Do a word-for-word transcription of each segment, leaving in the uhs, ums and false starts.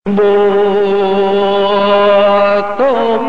bùa tôm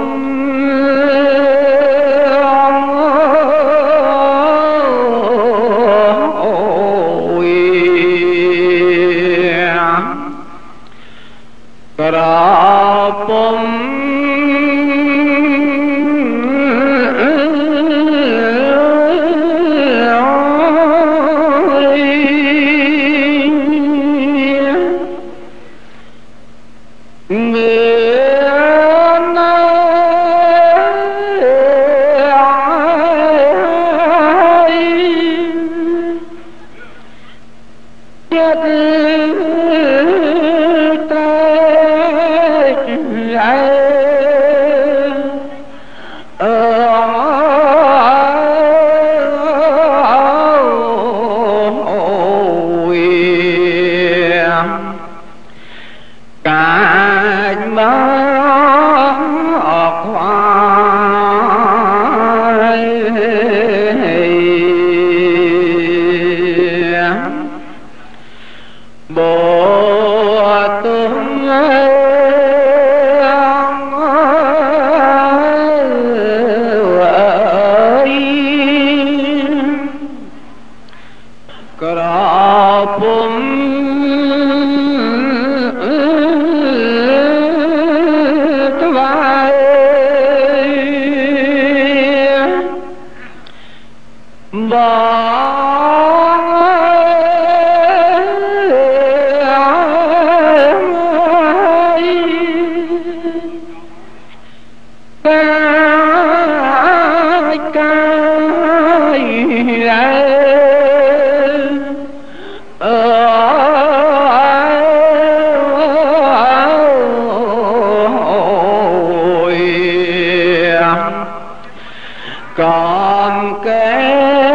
còn cái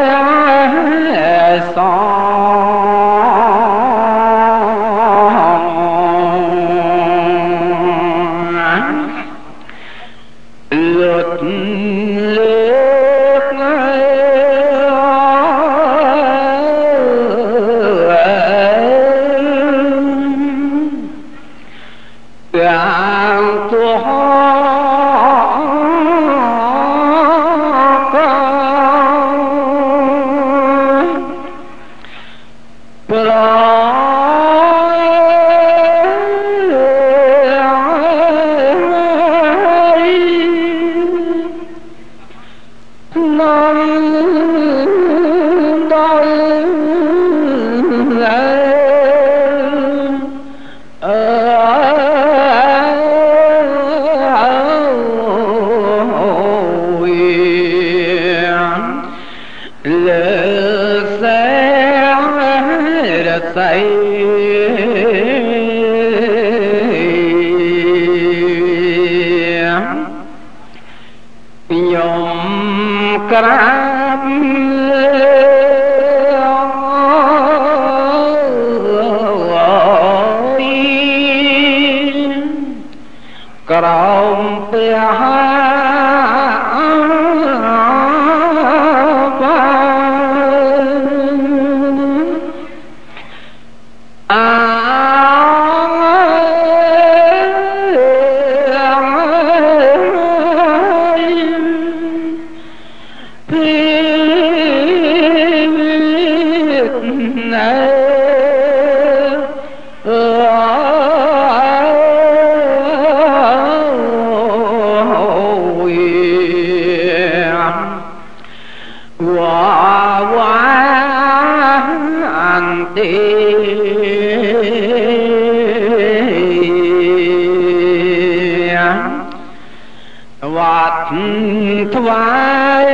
lượt nước càng tua say nhom crab Karong Wat thoái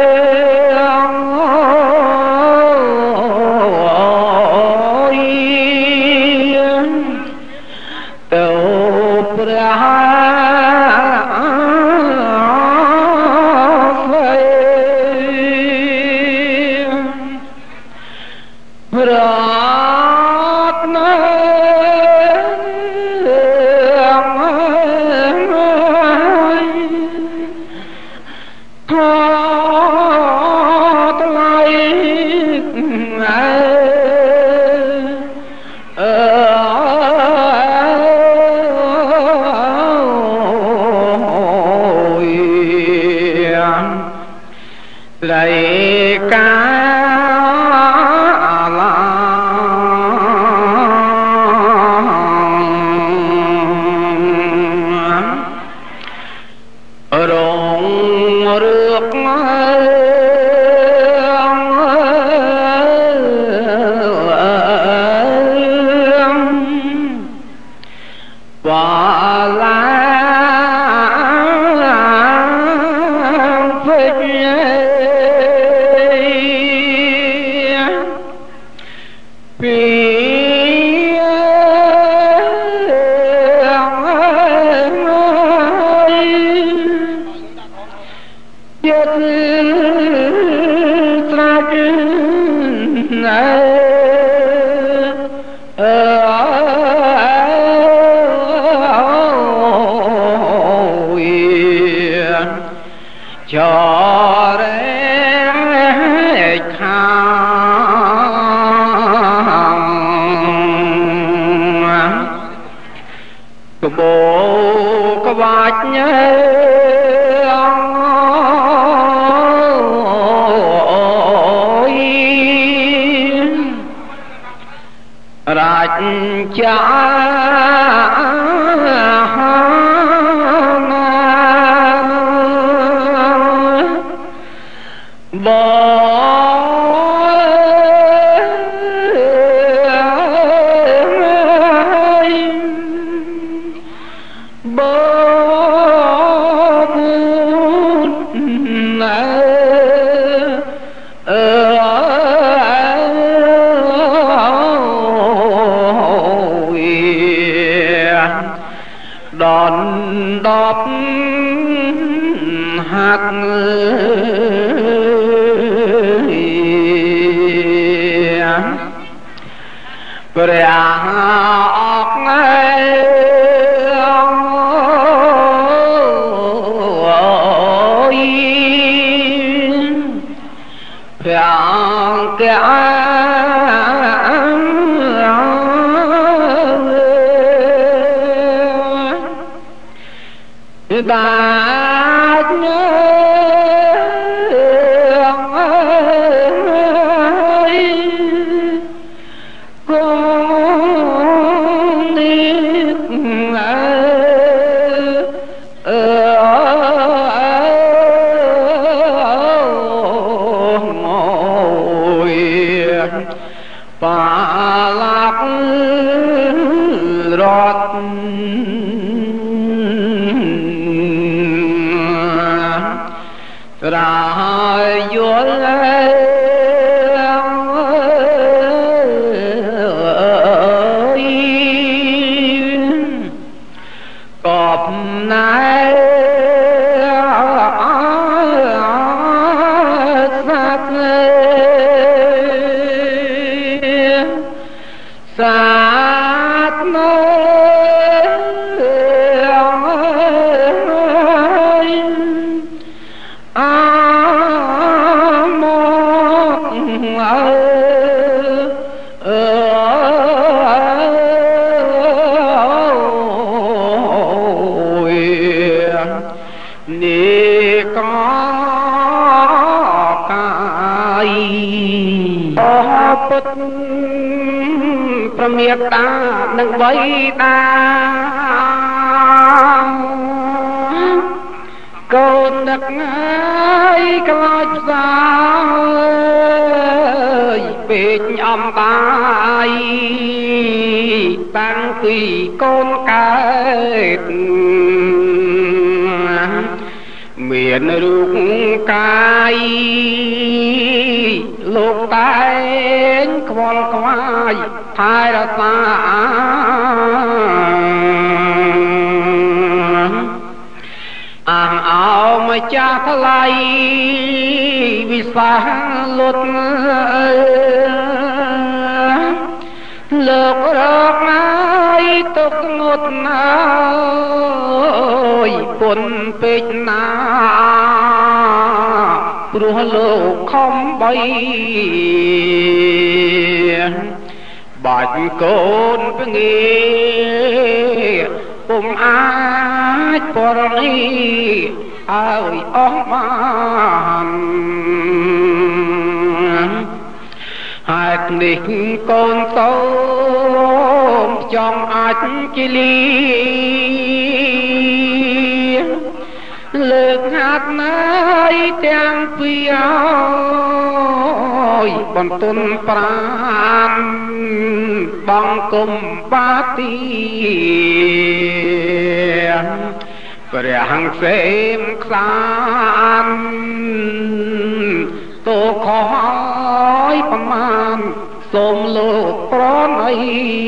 tàu và lang phích cho rễ khang cái bộ cái bát nhé rạch cha đòn đóp hạt bè óc ơi phèn cái bát nhớ con biết ngồi và lạc rót ra vô cọp nai sát sát ni có cái bất miệt ta nâng bấy ta con đất ai có sao biệt âm tai tăng tùy con cái miền rục cay lục tay qual quay thay ra ta ang ao mà cha thay vì xa lụt lục rок ai tục ngột ơi buồn bịch na rùa lục không bay bạch côn với nghe bùm ái bò đi ơi óng man hai nịch con tôm trong ánh chi ly lực hát nơi tiếng phiêu bọn tuân pran bong cùng ba ti ព្រះហង្សេមខ្លានតោខហើយប្រមាណសូមលោកប្រណី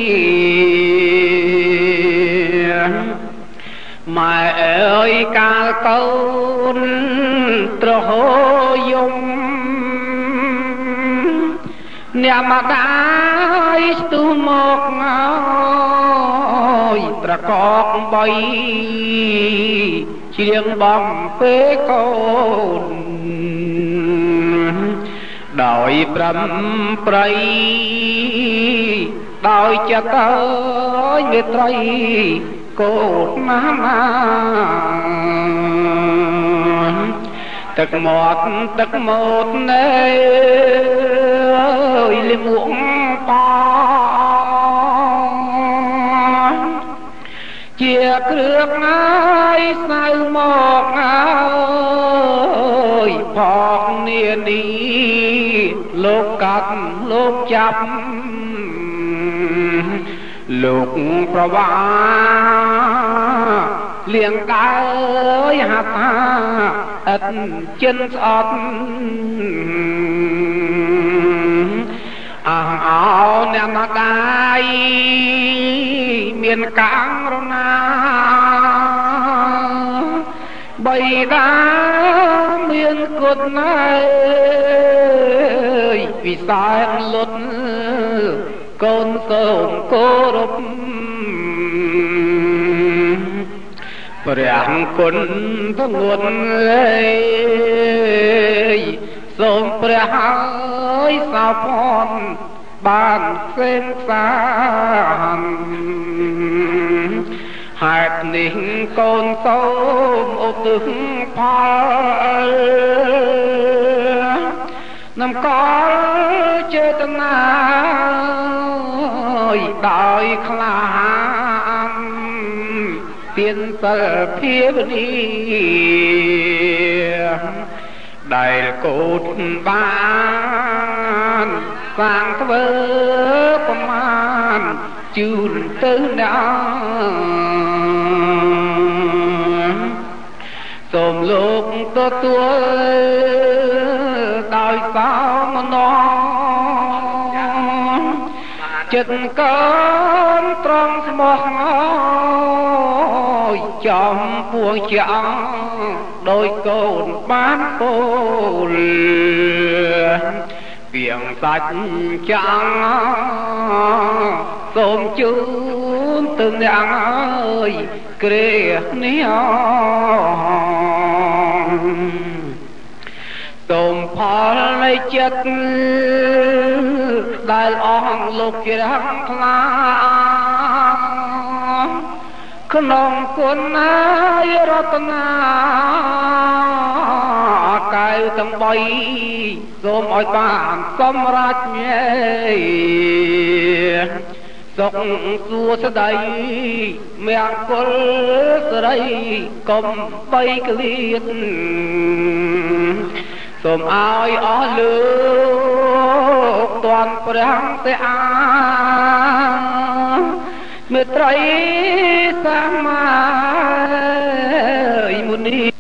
ម៉ែអើយកាលកូនត្រហយំអ្នកម្ដាយស្ទុះមកហើយប្រកបបីជ្រៀងបំពេកូនដោយប្រំប្រៃដោយចិត្តអើយមេត្រីកូនណាណាទឹកមាត់ទឹកមាត់ណែអើយលិមួងប៉ជាគ្រឿងហើយសៅមកអើយផងនានីលោកកាត់លោកចាប់លោកប្រវាលៀងកើយហាត់ថាឥតចិនស្អត់អងអោអ្នកម្ដាយមានកាំងរណាបៃតាមានគុណណែពិសាលុតកូនសូមគោរពព្រះគុណធ្ងន់សូមព្រះហើយសោភ័ណ្ឌបានផ្សេងផ្សានហេតុនេះកូនសូមឧទ្ទិសផលនាំកលចេតនាដោយខ្លានទានសិលភាវនីដែលកូនបានសាងធ្វើប្រមាណជូនទៅណាសូមលោកទទួលដោយសោមនស្សចិត្តកូនត្រង់ស្មោះអើយចំពួងជាអង្គដោយកូនបានពោលវាងសាច់ចាំងសូមជូនទៅអ្នកអើយក្រេនេះសូមផលនៃចិត្តដែលអស់លោកជារំខ្លាក្នុងគុណណាយរតនាកៅទាំងបីសូមឲ្យបានសម្រេចញេសុខសួស្ដីមង្គលស្រីកុំបីក្លៀតសូមឲ្យអស់លោកតាន់ព្រះទេអាមេត្រីសម្មាមុនី